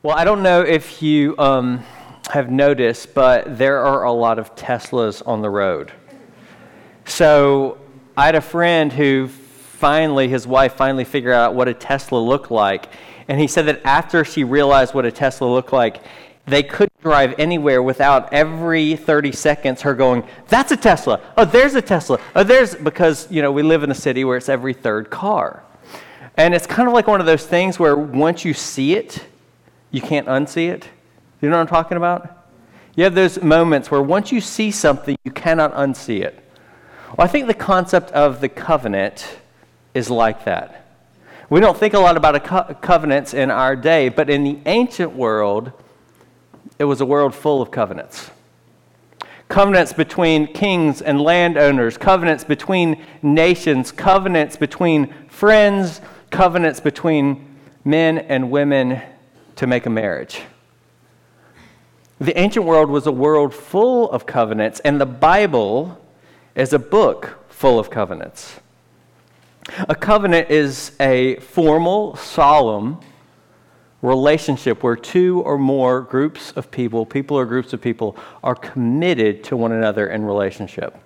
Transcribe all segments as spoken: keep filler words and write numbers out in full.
Well, I don't know if you um, have noticed, but there are a lot of Teslas on the road. So I had a friend who finally, his wife finally figured out what a Tesla looked like. And he said that after she realized what a Tesla looked like, they couldn't drive anywhere without every thirty seconds her going, "That's a Tesla. Oh, there's a Tesla. Oh, there's," because, you know, we live in a city where it's every third car. And it's kind of like one of those things where once you see it, you can't unsee it. You know what I'm talking about? You have those moments where once you see something, you cannot unsee it. Well, I think the concept of the covenant is like that. We don't think a lot about a co- covenants in our day, but in the ancient world, it was a world full of covenants. Covenants between kings and landowners, covenants between nations, covenants between friends, covenants between men and women to make a marriage. The ancient world was a world full of covenants, and the Bible is a book full of covenants. A covenant is a formal, solemn relationship where two or more groups of people, people or groups of people, are committed to one another in relationship.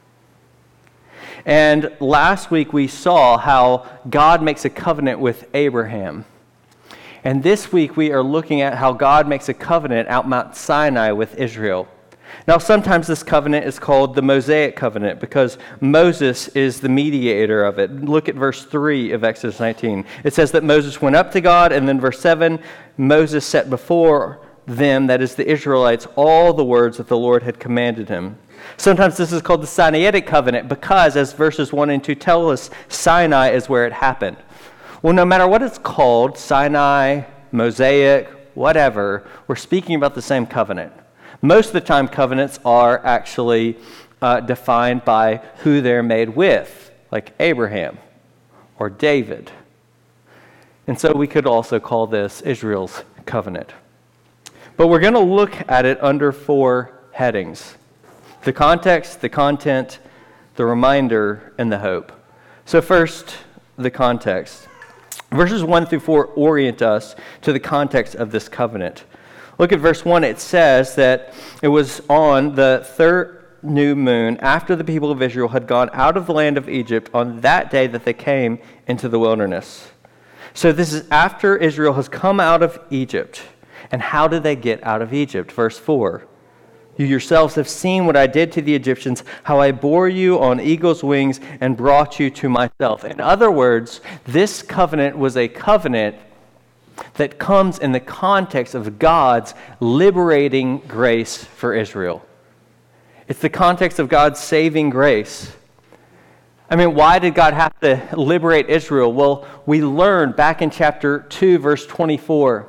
And last week we saw how God makes a covenant with Abraham. And this week we are looking at how God makes a covenant out Mount Sinai with Israel. Now, sometimes this covenant is called the Mosaic covenant because Moses is the mediator of it. Look at verse three of Exodus nineteen. It says that Moses went up to God, and then verse seven, Moses set before them, that is the Israelites, all the words that the Lord had commanded him. Sometimes this is called the Sinaitic covenant because, as verses one and two tell us, Sinai is where it happened. Well, no matter what it's called, Sinai, Mosaic, whatever, we're speaking about the same covenant. Most of the time, covenants are actually uh, defined by who they're made with, like Abraham or David. And so we could also call this Israel's covenant. But we're going to look at it under four headings: the context, the content, the reminder, and the hope. So first, the context. Verses one through four orient us to the context of this covenant. Look at verse one. It says that it was on the third new moon after the people of Israel had gone out of the land of Egypt on that day that they came into the wilderness. So this is after Israel has come out of Egypt. And how did they get out of Egypt? Verse four. You yourselves have seen what I did to the Egyptians, how I bore you on eagle's wings and brought you to myself. In other words, this covenant was a covenant that comes in the context of God's liberating grace for Israel. It's the context of God's saving grace. I mean, why did God have to liberate Israel? Well, we learned back in chapter two, verse twenty-four,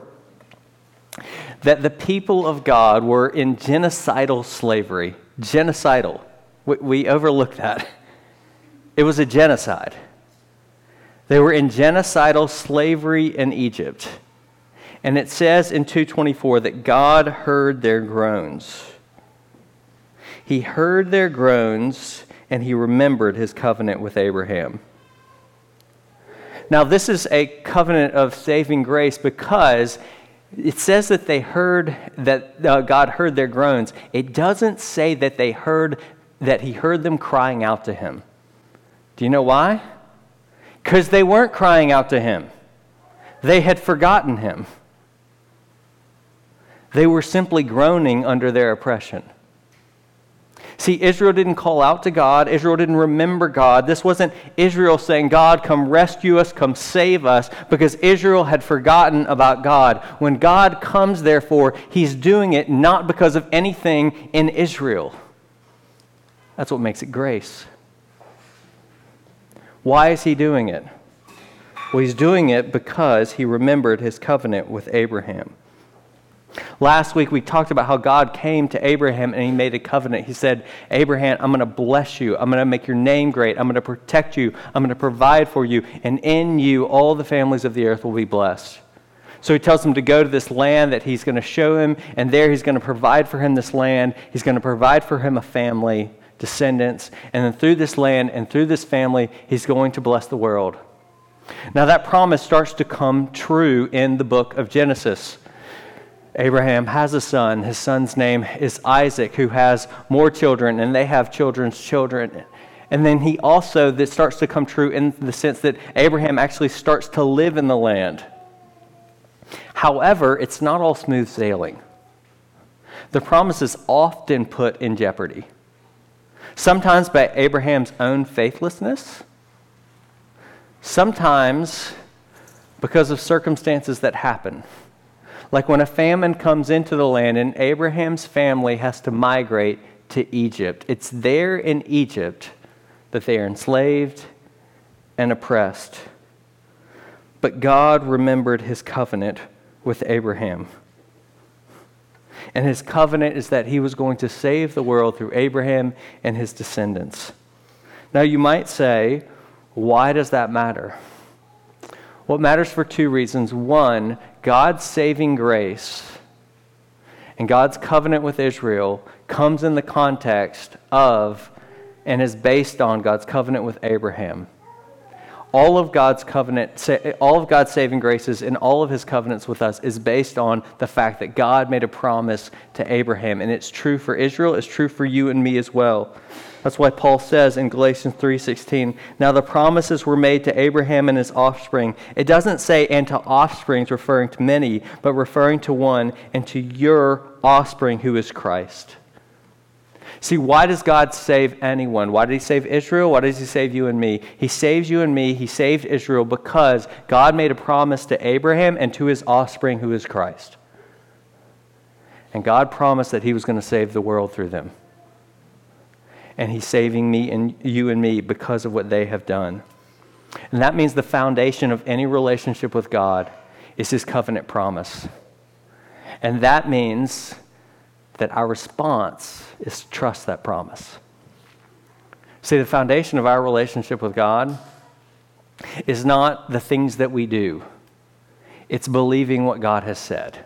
that the people of God were in genocidal slavery. Genocidal. We, we overlooked that. It was a genocide. They were in genocidal slavery in Egypt. And it says in two twenty-four that God heard their groans. He heard their groans and he remembered his covenant with Abraham. Now, this is a covenant of saving grace because it says that they heard, that uh, God heard their groans. It doesn't say that they heard, that he heard them crying out to him. Do you know why? Because they weren't crying out to him. They had forgotten him. They were simply groaning under their oppression. See, Israel didn't call out to God. Israel didn't remember God. This wasn't Israel saying, God, come rescue us, come save us, because Israel had forgotten about God. When God comes, therefore, he's doing it not because of anything in Israel. That's what makes it grace. Why is he doing it? Well, he's doing it because he remembered his covenant with Abraham. Last week we talked about how God came to Abraham and he made a covenant. He said, Abraham, I'm going to bless you. I'm going to make your name great. I'm going to protect you. I'm going to provide for you. And in you, all the families of the earth will be blessed. So he tells him to go to this land that he's going to show him. And there he's going to provide for him this land. He's going to provide for him a family, descendants. And then through this land and through this family, he's going to bless the world. Now that promise starts to come true in the book of Genesis. Abraham has a son. His son's name is Isaac, who has more children, and they have children's children. And then he also, this starts to come true in the sense that Abraham actually starts to live in the land. However, it's not all smooth sailing. The promise is often put in jeopardy. Sometimes by Abraham's own faithlessness, sometimes because of circumstances that happen. Like when a famine comes into the land and Abraham's family has to migrate to Egypt. It's there in Egypt that they are enslaved and oppressed. But God remembered his covenant with Abraham. And his covenant is that he was going to save the world through Abraham and his descendants. Now you might say, why does that matter? Well, it matters for two reasons. One, God's saving grace and God's covenant with Israel comes in the context of and is based on God's covenant with Abraham. All of God's covenant, all of God's saving graces and all of his covenants with us is based on the fact that God made a promise to Abraham. And it's true for Israel, it's true for you and me as well. That's why Paul says in Galatians three sixteen, now the promises were made to Abraham and his offspring. It doesn't say and to offsprings referring to many, but referring to one, and to your offspring who is Christ. See, why does God save anyone? Why did he save Israel? Why does he save you and me? He saves you and me. He saved Israel because God made a promise to Abraham and to his offspring who is Christ. And God promised that he was going to save the world through them. And he's saving me and you and me because of what they have done. And that means the foundation of any relationship with God is his covenant promise. And that means that our response is to trust that promise. See, the foundation of our relationship with God is not the things that we do. It's believing what God has said.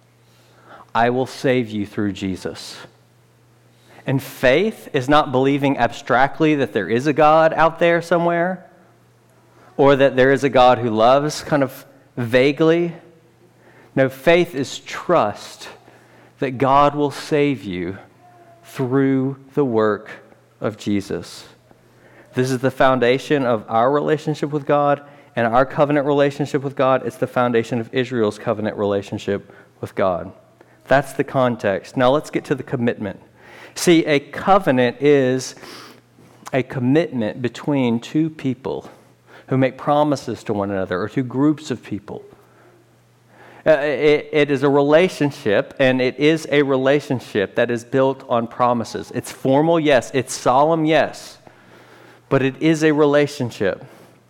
I will save you through Jesus. And faith is not believing abstractly that there is a God out there somewhere, or that there is a God who loves kind of vaguely. No, faith is trust that God will save you through the work of Jesus. This is the foundation of our relationship with God and our covenant relationship with God. It's the foundation of Israel's covenant relationship with God. That's the context. Now let's get to the commitment. See, a covenant is a commitment between two people who make promises to one another, or two groups of people. Uh, it, it is a relationship, and it is a relationship that is built on promises. It's formal, yes. It's solemn, yes. But it is a relationship.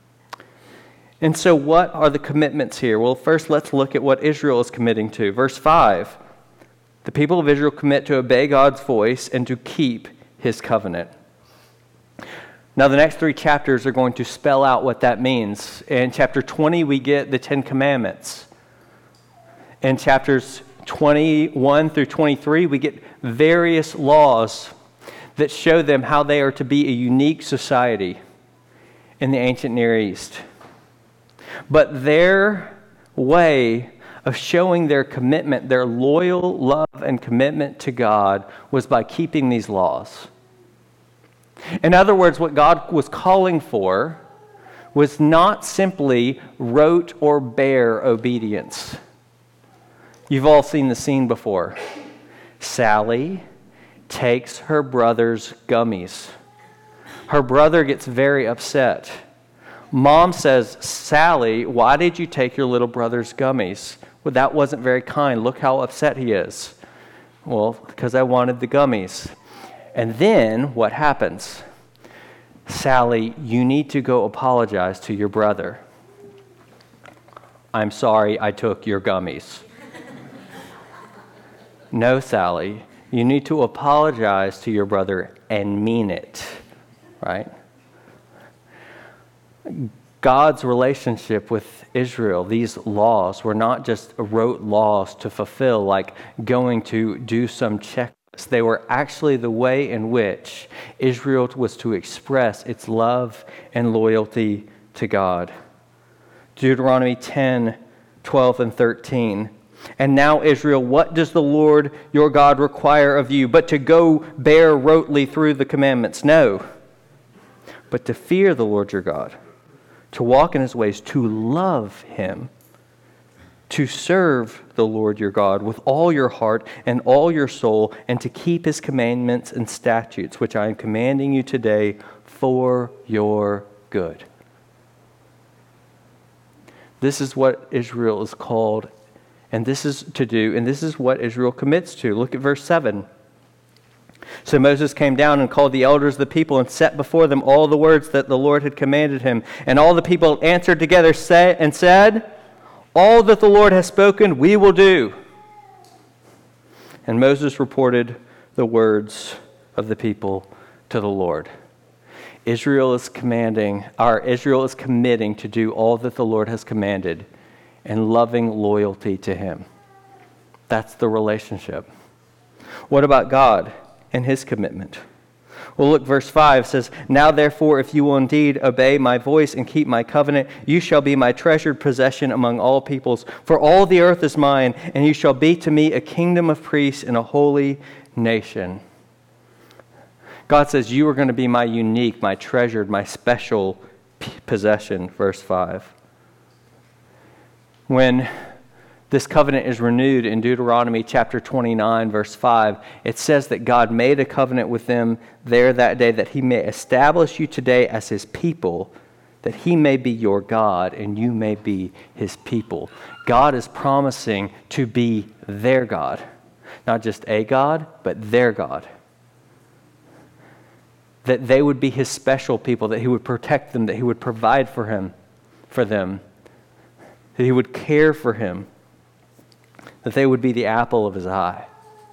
And so what are the commitments here? Well, first let's look at what Israel is committing to. Verse five. The people of Israel commit to obey God's voice and to keep his covenant. Now, the next three chapters are going to spell out what that means. In chapter twenty, we get the Ten Commandments. In chapters twenty-one through twenty-three, we get various laws that show them how they are to be a unique society in the ancient Near East. But their way of showing their commitment, their loyal love and commitment to God, was by keeping these laws. In other words, what God was calling for was not simply rote or bare obedience. You've all seen the scene before. Sally takes her brother's gummies. Her brother gets very upset. Mom says, Sally, why did you take your little brother's gummies? Well, that wasn't very kind. Look how upset he is. Well, because I wanted the gummies. And then what happens? Sally, you need to go apologize to your brother. I'm sorry I took your gummies. No, Sally, you need to apologize to your brother and mean it, right? God's relationship with Israel, these laws were not just rote laws to fulfill, like going to do some checklist. They were actually the way in which Israel was to express its love and loyalty to God. Deuteronomy ten, twelve, and thirteen. And now, Israel, what does the Lord your God require of you but to go bear rotely through the commandments? No, but to fear the Lord your God, to walk in his ways, to love him, to serve the Lord your God with all your heart and all your soul, and to keep his commandments and statutes, which I am commanding you today for your good. This is what Israel is called, and this is to do, and this is what Israel commits to. Look at verse seven. So Moses came down and called the elders of the people and set before them all the words that the Lord had commanded him. And all the people answered together say, and said, all that the Lord has spoken, we will do. And Moses reported the words of the people to the Lord. Israel is commanding, our Israel is committing to do all that the Lord has commanded and loving loyalty to him. That's the relationship. What about God and his commitment? Well, look, verse five says, now therefore, if you will indeed obey my voice and keep my covenant, you shall be my treasured possession among all peoples. For all the earth is mine, and you shall be to me a kingdom of priests and a holy nation. God says, you are going to be my unique, my treasured, my special p- possession, verse five. When this covenant is renewed in Deuteronomy chapter twenty-nine, verse five, it says that God made a covenant with them there that day, that he may establish you today as his people, that he may be your God and you may be his people. God is promising to be their God. Not just a God, but their God. That they would be his special people, that he would protect them, that he would provide for him, for them, that he would care for him, that they would be the apple of his eye.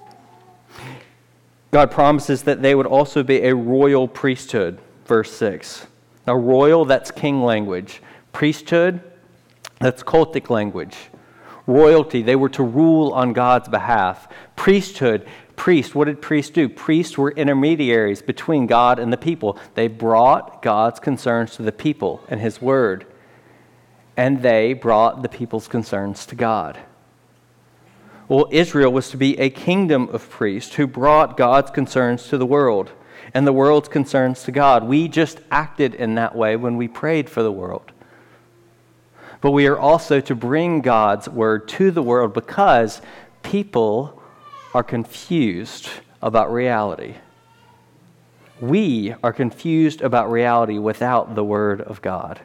God promises that they would also be a royal priesthood, verse six. Now, royal, that's king language. Priesthood, that's cultic language. Royalty, they were to rule on God's behalf. Priesthood, priest, what did priests do? Priests were intermediaries between God and the people. They brought God's concerns to the people and his word, and they brought the people's concerns to God. Well, Israel was to be a kingdom of priests who brought God's concerns to the world and the world's concerns to God. We just acted in that way when we prayed for the world. But we are also to bring God's word to the world because people are confused about reality. We are confused about reality without the word of God.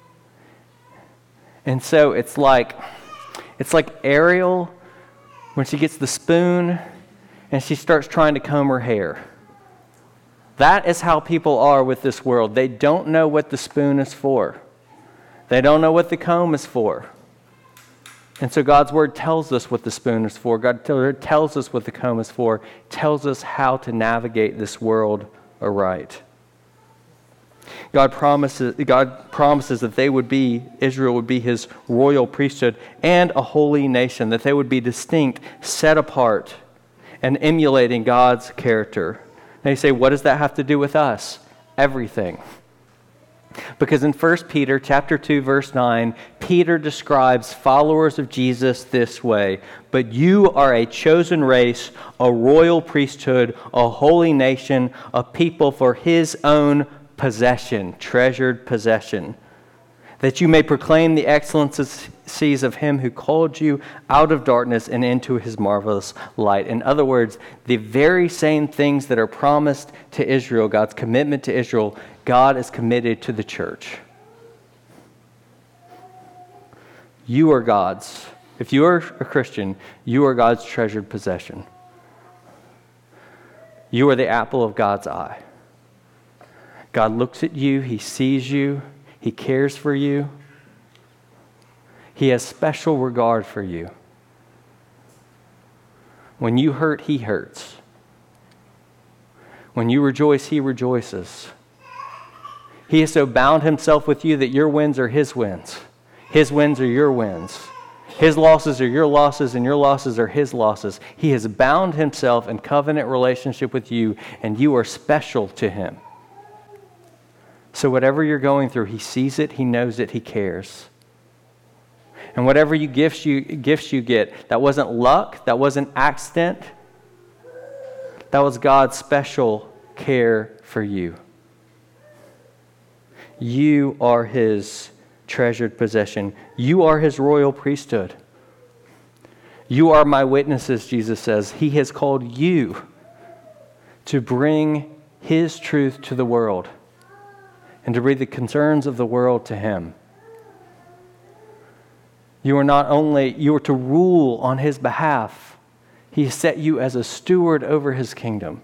And so it's like it's like Ariel when she gets the spoon and she starts trying to comb her hair. That is how people are with this world. They don't know what the spoon is for. They don't know what the comb is for. And so God's word tells us what the spoon is for. God tells us what the comb is for. Tells us how to navigate this world aright. God promises, God promises that they would be, Israel would be his royal priesthood and a holy nation, that they would be distinct, set apart, and emulating God's character. And you say, what does that have to do with us? Everything. Because in First Peter chapter two, verse nine, Peter describes followers of Jesus this way: but you are a chosen race, a royal priesthood, a holy nation, a people for his own possession, treasured possession, that you may proclaim the excellencies of him who called you out of darkness and into his marvelous light. In other words, the very same things that are promised to Israel, God's commitment to Israel, God is committed to the church. You are God's. If you are a Christian, you are God's treasured possession. You are the apple of God's eye. God looks at you, he sees you, he cares for you. He has special regard for you. When you hurt, he hurts. When you rejoice, he rejoices. He has so bound himself with you that your wins are his wins. His wins are your wins. His losses are your losses, and your losses are his losses. He has bound himself in covenant relationship with you, and you are special to him. So whatever you're going through, he sees it, he knows it, he cares. And whatever you gifts you gifts you get, that wasn't luck, that wasn't accident. That was God's special care for you. You are his treasured possession. You are his royal priesthood. You are my witnesses, Jesus says. He has called you to bring his truth to the world and to bring the concerns of the world to him. You are not only, you are to rule on his behalf. He has set you as a steward over his kingdom.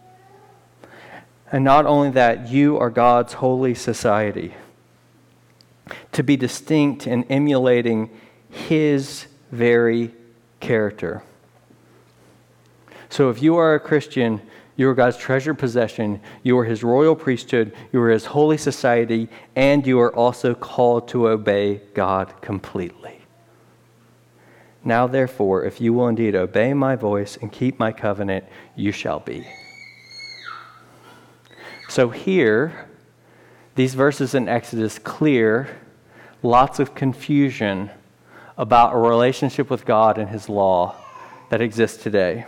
And not only that, you are God's holy society, to be distinct in emulating his very character. So if you are a Christian, you are God's treasured possession, you are his royal priesthood, you are his holy society, and you are also called to obey God completely. Now therefore, if you will indeed obey my voice and keep my covenant, you shall be. So here, these verses in Exodus clear lots of confusion about a relationship with God and his law that exists today.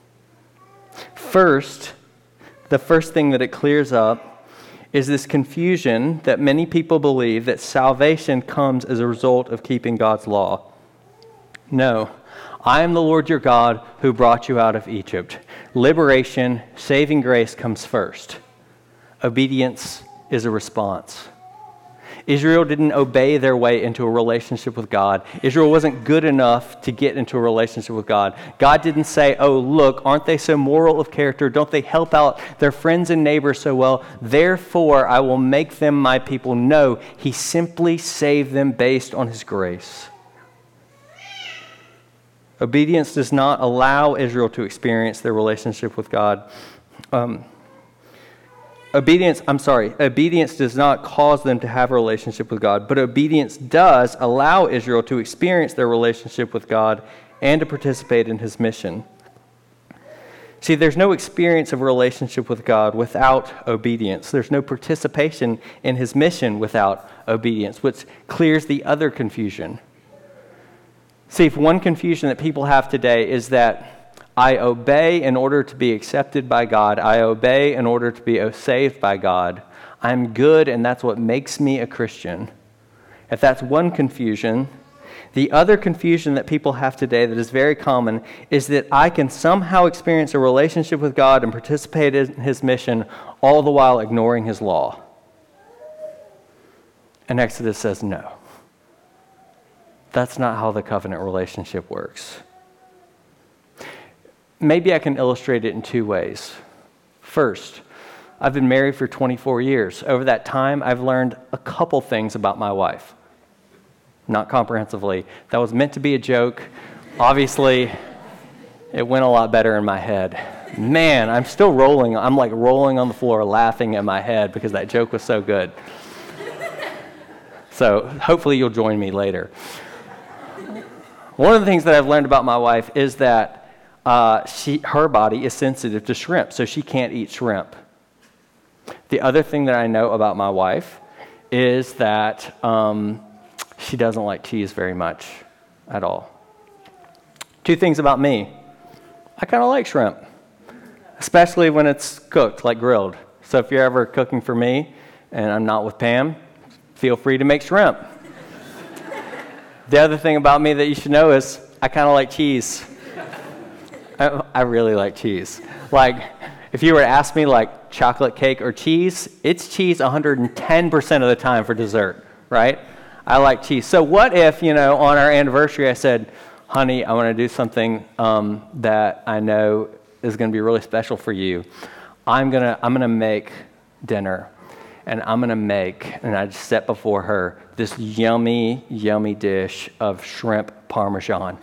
First, the first thing that it clears up is this confusion that many people believe that salvation comes as a result of keeping God's law. No, I am the Lord your God who brought you out of Egypt. Liberation, saving grace comes first. Obedience is a response. Israel didn't obey their way into a relationship with God. Israel wasn't good enough to get into a relationship with God. God didn't say, oh, look, aren't they so moral of character? Don't they help out their friends and neighbors so well? Therefore, I will make them my people. No, he simply saved them based on his grace. Obedience does not allow Israel to experience their relationship with God. Um, obedience, I'm sorry, obedience does not cause them to have a relationship with God, but obedience does allow Israel to experience their relationship with God and to participate in his mission. See, there's no experience of a relationship with God without obedience. There's no participation in his mission without obedience, which clears the other confusion. See, if one confusion that people have today is that I obey in order to be accepted by God, I obey in order to be saved by God, I'm good and that's what makes me a Christian. If that's one confusion, the other confusion that people have today that is very common is that I can somehow experience a relationship with God and participate in his mission all the while ignoring his law. And Exodus says no. That's not how the covenant relationship works. Maybe I can illustrate it in two ways. First, I've been married for twenty-four years. Over that time, I've learned a couple things about my wife. Not comprehensively. That was meant to be a joke. Obviously, it went a lot better in my head. Man, I'm still rolling. I'm like rolling on the floor laughing in my head because that joke was so good. So hopefully you'll join me later. One of the things that I've learned about my wife is that uh, she, her body is sensitive to shrimp, so she can't eat shrimp. The other thing that I know about my wife is that um, she doesn't like cheese very much at all. Two things about me. I kind of like shrimp, especially when it's cooked, like grilled. So if you're ever cooking for me and I'm not with Pam, feel free to make shrimp. The other thing about me that you should know is I kind of like cheese. I, I really like cheese. Like, if you were to ask me, like, chocolate cake or cheese, it's cheese one hundred ten percent of the time for dessert, right? I like cheese. So what if, you know, on our anniversary I said, honey, I want to do something um, that I know is going to be really special for you. I'm going to I'm gonna make dinner. And I'm going to make, and I just set before her, this yummy, yummy dish of shrimp parmesan.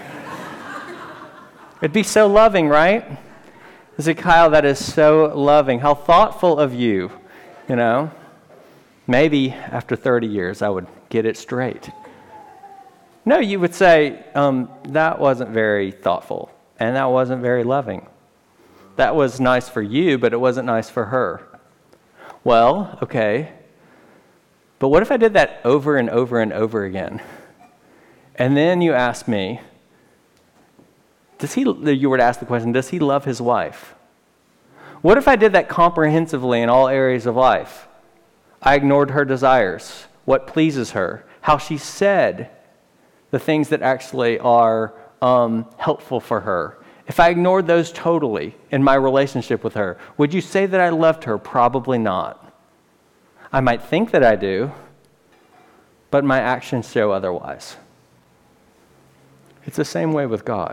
It'd be so loving, right? I said, Kyle, that is so loving. How thoughtful of you, you know? Maybe after thirty years, I would get it straight. No, you would say, um, that wasn't very thoughtful, and that wasn't very loving. That was nice for you, but it wasn't nice for her. Well, okay, but what if I did that over and over and over again? And then you ask me, does he, you were to ask the question, does he love his wife? What if I did that comprehensively in all areas of life? I ignored her desires, what pleases her, how she said the things that actually are um, helpful for her. If I ignored those totally in my relationship with her, would you say that I loved her? Probably not. I might think that I do, but my actions show otherwise. It's the same way with God.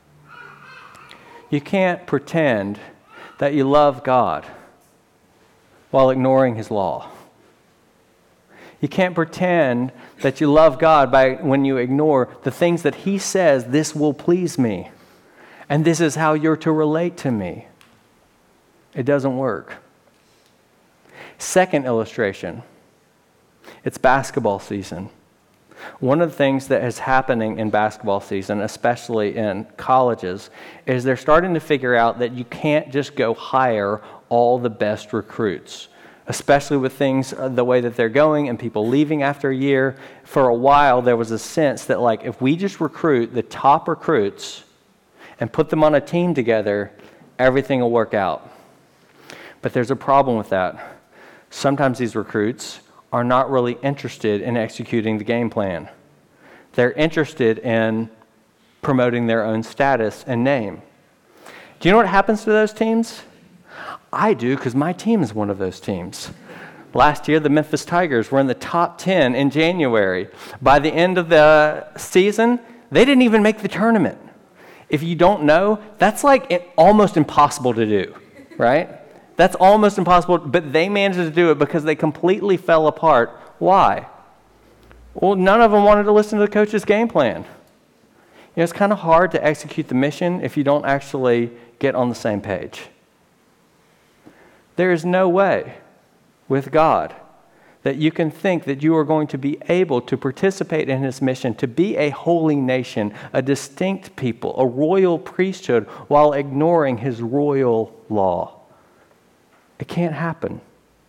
You can't pretend that you love God while ignoring his law. You can't pretend that you love God by when you ignore the things that he says, this will please me, and this is how you're to relate to me. It doesn't work. Second illustration, it's basketball season. One of the things that is happening in basketball season, especially in colleges, is they're starting to figure out that you can't just go hire all the best recruits, especially with things the way that they're going and people leaving after a year. For a while, there was a sense that, like, if we just recruit the top recruits and put them on a team together, everything will work out. But there's a problem with that. Sometimes these recruits are not really interested in executing the game plan. They're interested in promoting their own status and name. Do you know what happens to those teams? I do, because my team is one of those teams. Last year, the Memphis Tigers were in the top ten in January. By the end of the season, they didn't even make the tournament. If you don't know, that's like almost impossible to do, right? That's almost impossible, but they managed to do it because they completely fell apart. Why? Well, none of them wanted to listen to the coach's game plan. You know, it's kind of hard to execute the mission if you don't actually get on the same page. There is no way with God that you can think that you are going to be able to participate in his mission, to be a holy nation, a distinct people, a royal priesthood, while ignoring his royal law. It can't happen.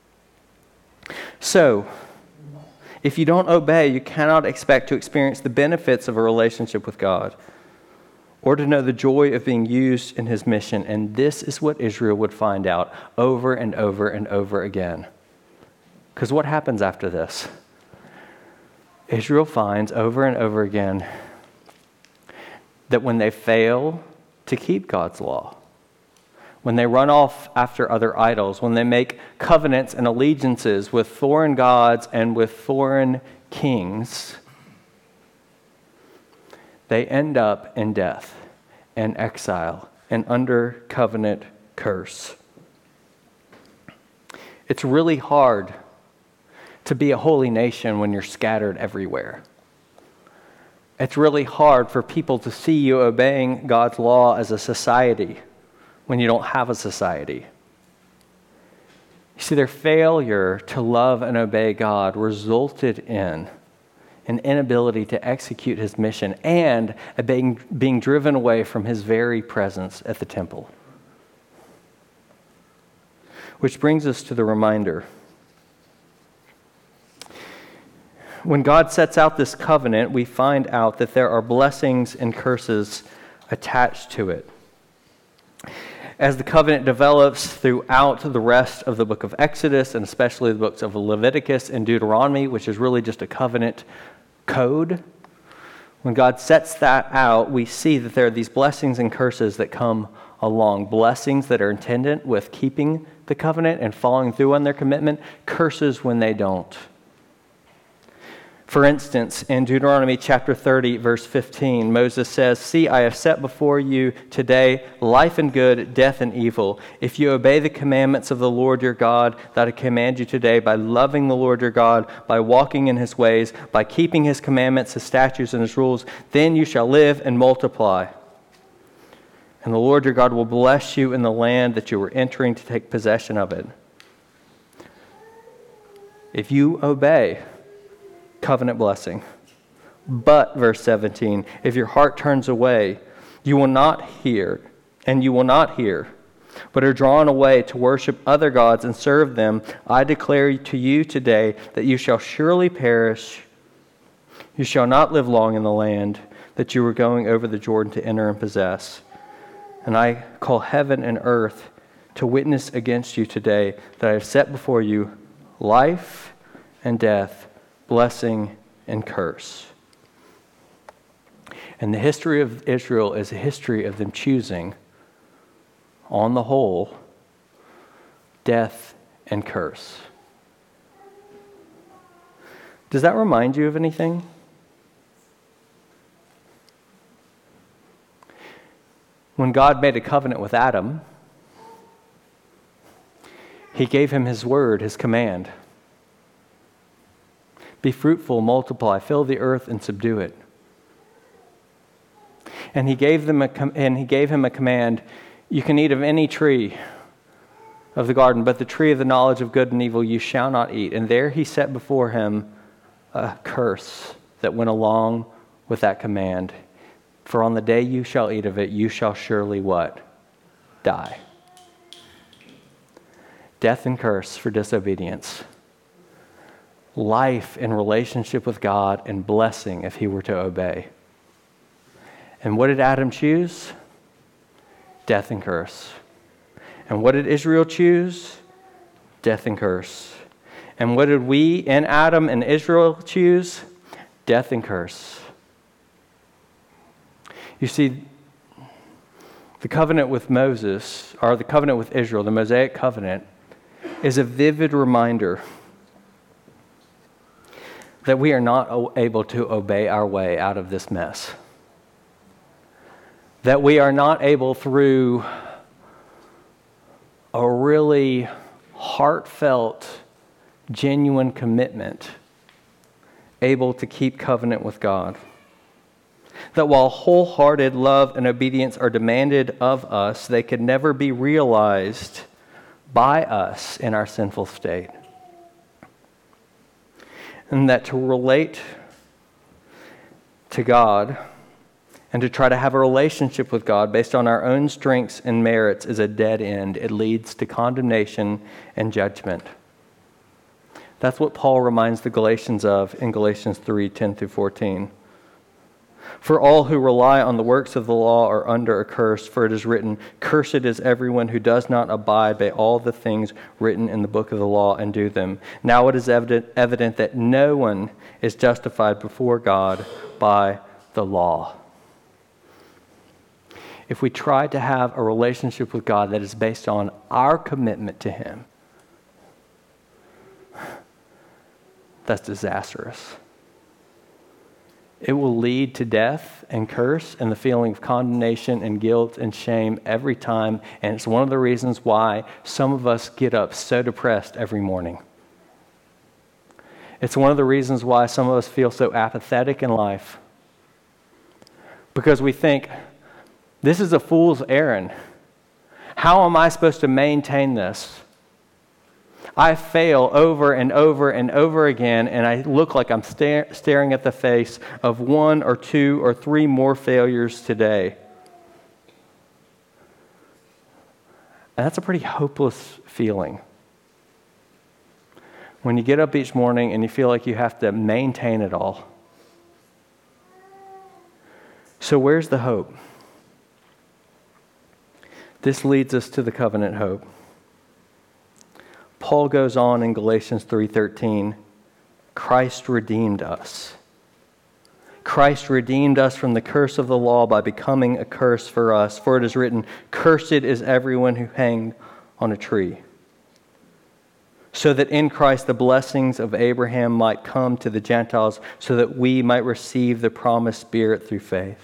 So, if you don't obey, you cannot expect to experience the benefits of a relationship with God or to know the joy of being used in his mission. And this is what Israel would find out over and over and over again. Because what happens after this? Israel finds over and over again that when they fail to keep God's law, when they run off after other idols, when they make covenants and allegiances with foreign gods and with foreign kings, they end up in death and exile and under covenant curse. It's really hard to be a holy nation when you're scattered everywhere. It's really hard for people to see you obeying God's law as a society when you don't have a society. You see, their failure to love and obey God resulted in an inability to execute his mission and a being, being driven away from his very presence at the temple. Which brings us to the reminder. When God sets out this covenant, we find out that there are blessings and curses attached to it. As the covenant develops throughout the rest of the book of Exodus, and especially the books of Leviticus and Deuteronomy, which is really just a covenant code, when God sets that out, we see that there are these blessings and curses that come along. Blessings that are intended with keeping the covenant and following through on their commitment, curses when they don't. For instance, in Deuteronomy chapter thirty, verse fifteen, Moses says, "See, I have set before you today life and good, death and evil. If you obey the commandments of the Lord your God that I command you today by loving the Lord your God, by walking in his ways, by keeping his commandments, his statutes, and his rules, then you shall live and multiply. And the Lord your God will bless you in the land that you are entering to take possession of it." If you obey, covenant blessing. But, verse seventeen, if your heart turns away, you will not hear, and you will not hear, but are drawn away to worship other gods and serve them, I declare to you today that you shall surely perish, You shall not live long in the land that you were going over the Jordan to enter and possess. And I call heaven and earth to witness against you today that I have set before you life and death, blessing and curse. And the history of Israel is a history of them choosing, on the whole, death and curse. Does that remind you of anything? When God made a covenant with Adam, he gave him his word, his command. Be fruitful, multiply, fill the earth and subdue it. And he gave them a com- and he gave him a command, you can eat of any tree of the garden, but the tree of the knowledge of good and evil you shall not eat. And there he set before him a curse that went along with that command. For on the day you shall eat of it, you shall surely what? Die. Death and curse for disobedience. Life in relationship with God and blessing if he were to obey. And what did Adam choose? Death and curse. And what did Israel choose? Death and curse. And what did we and Adam and Israel choose? Death and curse. You see, the covenant with Moses, or the covenant with Israel, the Mosaic covenant, is a vivid reminder that we are not able to obey our way out of this mess. That we are not able, through a really heartfelt, genuine commitment, able to keep covenant with God. That while wholehearted love and obedience are demanded of us, they could never be realized by us in our sinful state. And that to relate to God and to try to have a relationship with God based on our own strengths and merits is a dead end. It leads to condemnation and judgment. That's what Paul reminds the Galatians of in Galatians three, ten through fourteen. For all who rely on the works of the law are under a curse, for it is written, cursed is everyone who does not abide by all the things written in the book of the law and do them. Now it is evident, evident that no one is justified before God by the law. If we try to have a relationship with God that is based on our commitment to him, that's disastrous. It will lead to death and curse and the feeling of condemnation and guilt and shame every time. And it's one of the reasons why some of us get up so depressed every morning. It's one of the reasons why some of us feel so apathetic in life. Because we think, this is a fool's errand. How am I supposed to maintain this? I fail over and over and over again, and I look like I'm stare, staring at the face of one or two or three more failures today. And that's a pretty hopeless feeling. When you get up each morning and you feel like you have to maintain it all. So where's the hope? This leads us to the covenant hope. Paul goes on in Galatians three thirteen, Christ redeemed us. Christ redeemed us from the curse of the law by becoming a curse for us. For it is written, cursed is everyone who hanged on a tree. So that in Christ the blessings of Abraham might come to the Gentiles, so that we might receive the promised Spirit through faith.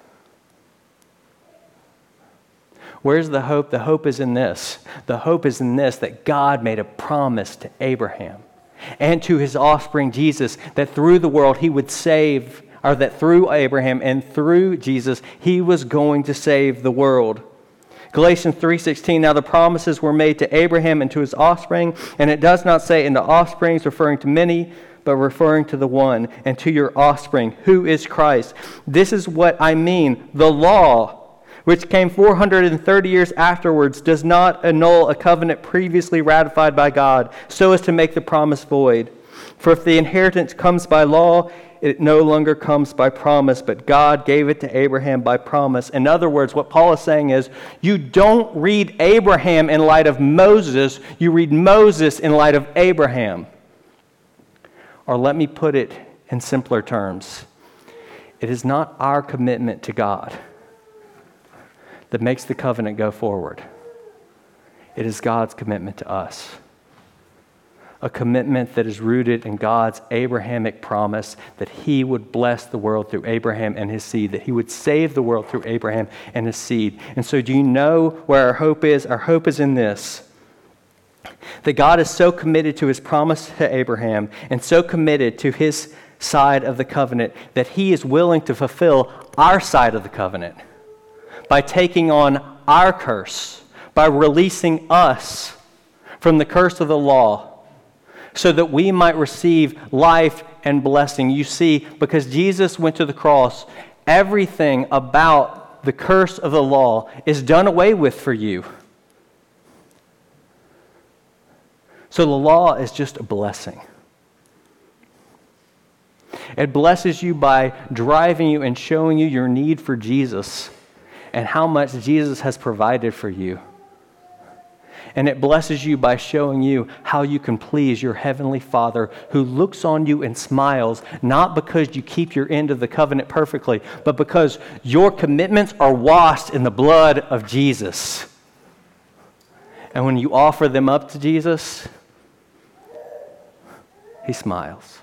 Where's the hope? The hope is in this. The hope is in this, that God made a promise to Abraham and to his offspring, Jesus, that through the world he would save, or that through Abraham and through Jesus, he was going to save the world. Galatians three sixteen, now the promises were made to Abraham and to his offspring, and it does not say into offsprings, referring to many, but referring to the one, and to your offspring, who is Christ. This is what I mean. The law, which came four hundred thirty years afterwards, does not annul a covenant previously ratified by God, so as to make the promise void. For if the inheritance comes by law, it no longer comes by promise, but God gave it to Abraham by promise. In other words, what Paul is saying is, you don't read Abraham in light of Moses, you read Moses in light of Abraham. Or let me put it in simpler terms. It is not our commitment to God that makes the covenant go forward. It is God's commitment to us. A commitment that is rooted in God's Abrahamic promise that he would bless the world through Abraham and his seed, that he would save the world through Abraham and his seed. And so do you know where our hope is? Our hope is in this, that God is so committed to his promise to Abraham and so committed to his side of the covenant that he is willing to fulfill our side of the covenant by taking on our curse, by releasing us from the curse of the law, so that we might receive life and blessing. You see, because Jesus went to the cross, everything about the curse of the law is done away with for you. So the law is just a blessing. It blesses you by driving you and showing you your need for Jesus and how much Jesus has provided for you. And it blesses you by showing you how you can please your heavenly Father, who looks on you and smiles, not because you keep your end of the covenant perfectly, but because your commitments are washed in the blood of Jesus. And when you offer them up to Jesus, he smiles.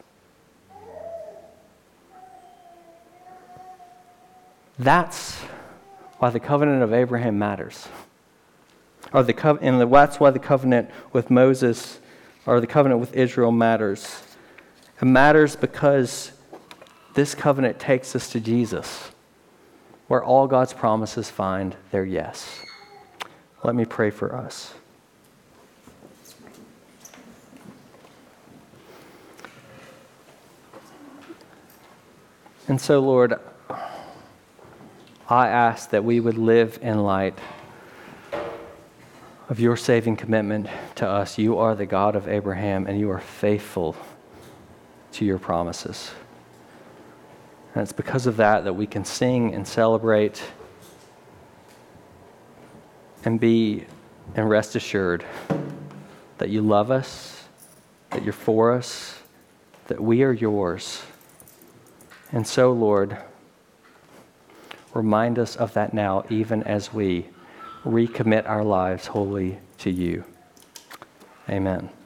That's why the covenant of Abraham matters. Or the co- and that's why the covenant with Moses, or the covenant with Israel matters. It matters because this covenant takes us to Jesus, where all God's promises find their yes. Let me pray for us. And so, Lord, I ask that we would live in light of your saving commitment to us. You are the God of Abraham, and you are faithful to your promises. And it's because of that that we can sing and celebrate and be and rest assured that you love us, that you're for us, that we are yours. And so, Lord, remind us of that now, even as we recommit our lives wholly to you. Amen.